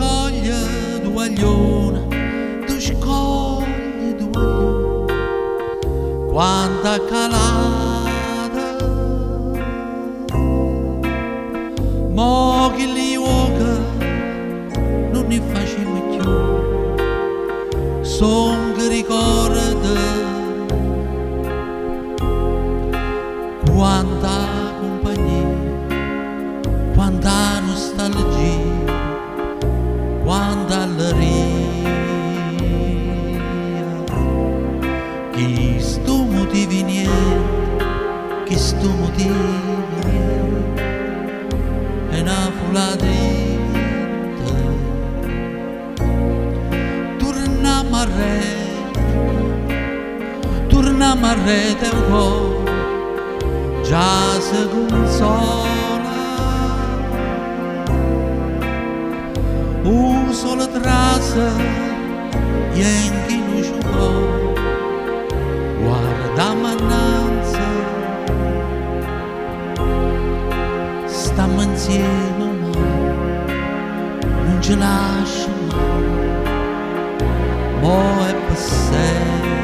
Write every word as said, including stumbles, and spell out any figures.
scoglie du guaglione, tu scoglie du guaglione, quanta calata, mo che li uoca non ne facciamo più, son che ricorda quanta compagnia, quanta nostalgia, quanta alleria, chi sto motivi niente, chi sto motivi niente, è una fuladita, torniamo a rete, torniamo a rete un po', già si consola, un solo trasa, ienchi non ci può, guarda mannanza, stiamo insieme ma non ci lascia mai, mo è passato.